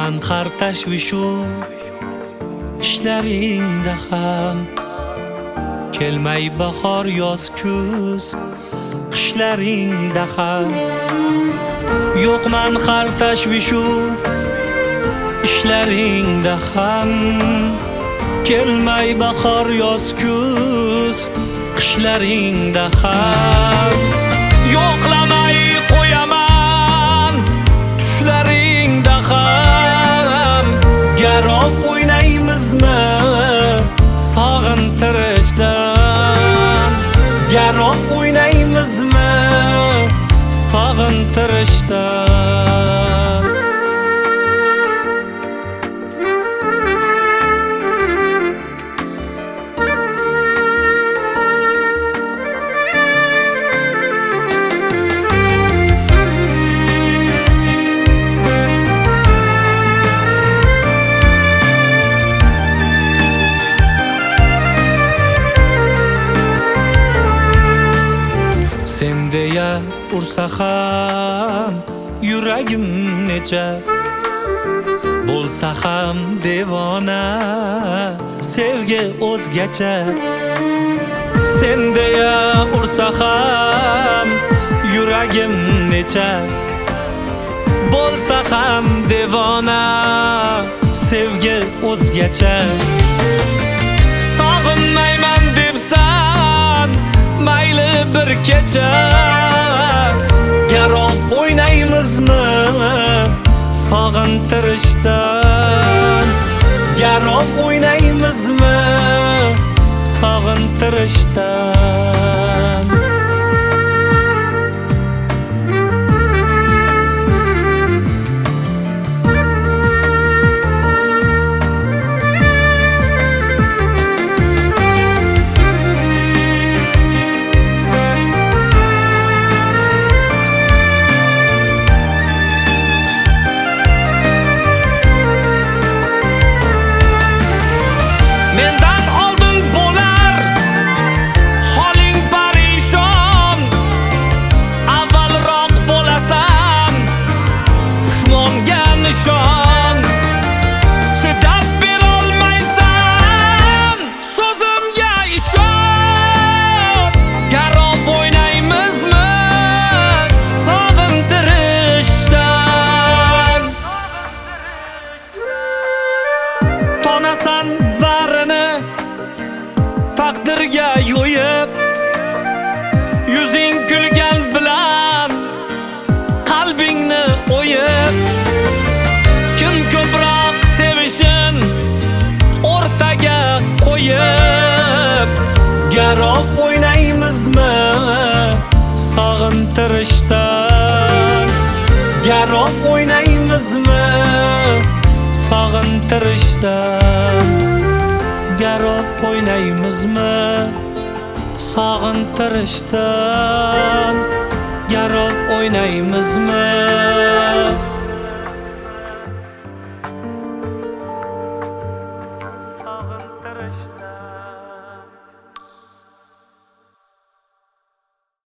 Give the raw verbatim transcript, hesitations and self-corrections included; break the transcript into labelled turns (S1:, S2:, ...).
S1: man har tashvishu ishlaringda ham kelmay bahor yoz kuz qishlaringda ham yo'q man har tashvishu ishlaringda ham kelmay bahor yoz kuz qishlaringda ham yo'qlamay qo'yaman tushlaringda ham garov o'ynaymizmi sog'intirishdan garov o'ynaymizmi sog'intirishdan sen deya ursa ham yuragim necha bo'lsa ham devona sevgi o'zgacha sen deya ursa ham yuragim necha bo'lsa ham devona sevgi o'zgacha sog'inmayman debsan mayli bir kecha garov o'ynaymizmi sog'intirishdan garov o'ynaymizmi sog'intirishdan mendan oldin bo'lar holing parishon avvalroq bo'lasan dushmonga nishon chidab berolmaysan so'zimga ishon garov o'ynaymizmi sog'intirishdan tonasan taqdirga yo'yib yuzing kulgan bilan qalbingni o'yib kim ko'proq sevishin o'rtaga qo'yib garov o'ynaymizmi sog'intirishdan garov o'ynaymizmi sog'intirishdan garov o'ynaymizmi sog'intirishdan garov o'ynaymizmi